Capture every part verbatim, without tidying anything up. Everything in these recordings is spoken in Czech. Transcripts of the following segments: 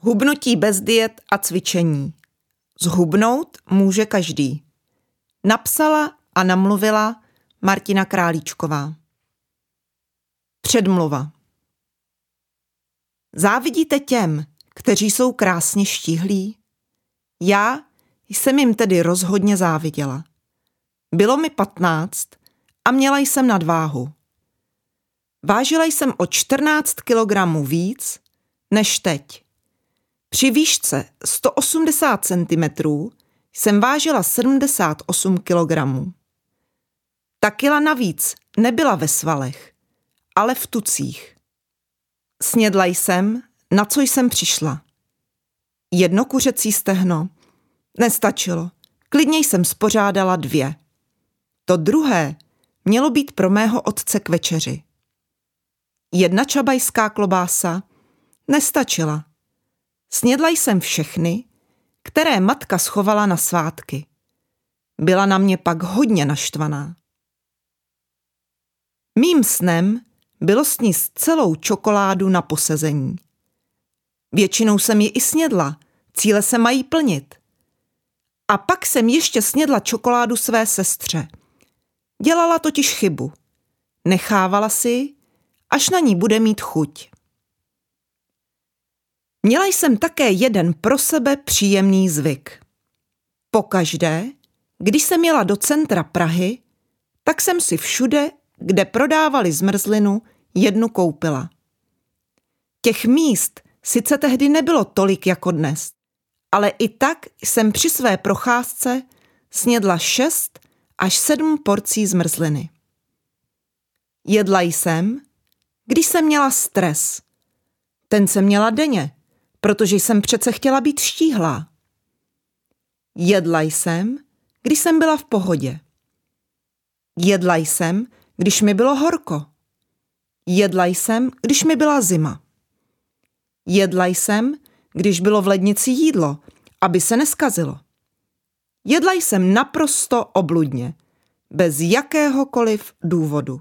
Hubnutí bez diet a cvičení. Zhubnout může každý. Napsala a namluvila Martina Králíčková. Předmluva. Závidíte těm, kteří jsou krásně štíhlí? Já jsem jim tedy rozhodně záviděla. Bylo mi patnáct a měla jsem nadváhu. Vážila jsem o čtrnáct kilogramů víc než teď. Při výšce sto osmdesát centimetrů jsem vážila sedmdesát osm kilogramů. Ta kila navíc nebyla ve svalech, ale v tucích. Snědla jsem, na co jsem přišla. Jedno kuřecí stehno nestačilo, klidně jsem spořádala dvě. To druhé mělo být pro mého otce k večeři. Jedna čabajská klobása nestačila. Snědla jsem všechny, které matka schovala na svátky. Byla na mě pak hodně naštvaná. Mým snem bylo sníst celou čokoládu na posezení. Většinou jsem ji i snědla, cíle se mají plnit. A pak jsem ještě snědla čokoládu své sestře. Dělala totiž chybu. Nechávala si ji, až na ní bude mít chuť. Měla jsem také jeden pro sebe příjemný zvyk. Pokaždé, když jsem jela do centra Prahy, tak jsem si všude, kde prodávali zmrzlinu, jednu koupila. Těch míst sice tehdy nebylo tolik jako dnes, ale i tak jsem při své procházce snědla šest až sedm porcí zmrzliny. Jedla jsem, když jsem měla stres. Ten jsem měla denně, protože jsem přece chtěla být štíhlá. Jedla jsem, když jsem byla v pohodě. Jedla jsem, když mi bylo horko. Jedla jsem, když mi byla zima. Jedla jsem, když bylo v lednici jídlo, aby se neskazilo. Jedla jsem naprosto obludně, bez jakéhokoliv důvodu.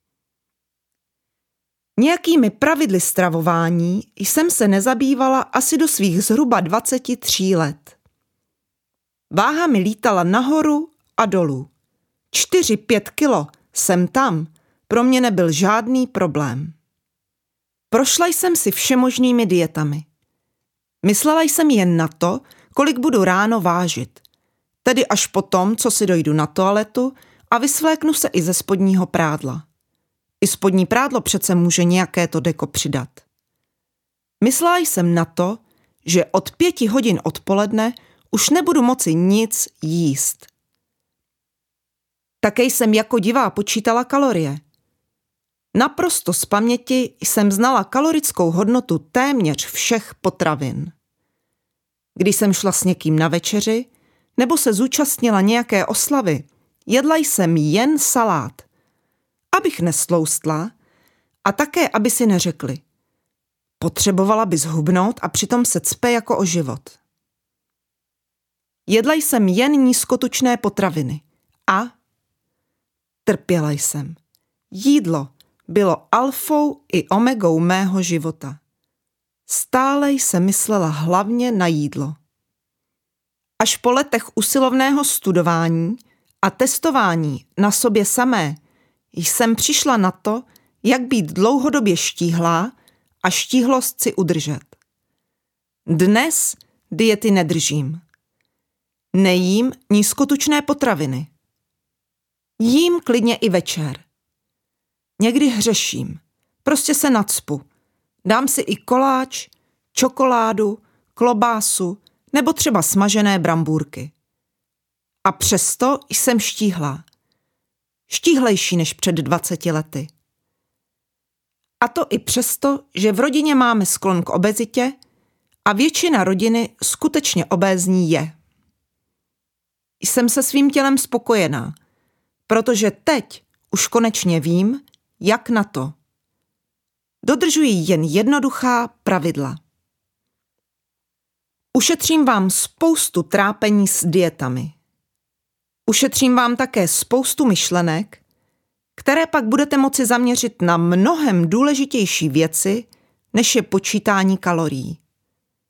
Nějakými pravidly stravování jsem se nezabývala asi do svých zhruba dvaceti tří let. Váha mi lítala nahoru a dolů. Čtyři, pět kilo sem tam pro mě nebyl žádný problém. Prošla jsem si všemožnými dietami. Myslela jsem jen na to, kolik budu ráno vážit. Tedy až potom, co si dojdu na toaletu a vysvléknu se i ze spodního prádla. I spodní prádlo přece může nějaké to deko přidat. Myslela jsem na to, že od pěti hodin odpoledne už nebudu moci nic jíst. Také jsem jako divá počítala kalorie. Naprosto z paměti jsem znala kalorickou hodnotu téměř všech potravin. Když jsem šla s někým na večeři nebo se zúčastnila nějaké oslavy, jedla jsem jen salát, abych nestloustla a také, aby si neřekli. Potřebovala by zhubnout a přitom se cpe jako o život. Jedla jsem jen nízkotučné potraviny a trpěla jsem. Jídlo bylo alfou i omegou mého života. Stále jsem myslela hlavně na jídlo. Až po letech usilovného studování a testování na sobě samé jsem přišla na to, jak být dlouhodobě štíhlá a štíhlost si udržet. Dnes diety nedržím. Nejím nízkotučné potraviny. Jím klidně i večer. Někdy hřeším. Prostě se nacpu. Dám si i koláč, čokoládu, klobásu nebo třeba smažené brambůrky. A přesto jsem štíhlá. Štíhlejší než před dvaceti lety. A to i přesto, že v rodině máme sklon k obezitě a většina rodiny skutečně obézní je. Jsem se svým tělem spokojená, protože teď už konečně vím, jak na to. Dodržuji jen jednoduchá pravidla. Ušetřím vám spoustu trápení s dietami. Ušetřím vám také spoustu myšlenek, které pak budete moci zaměřit na mnohem důležitější věci, než je počítání kalorií.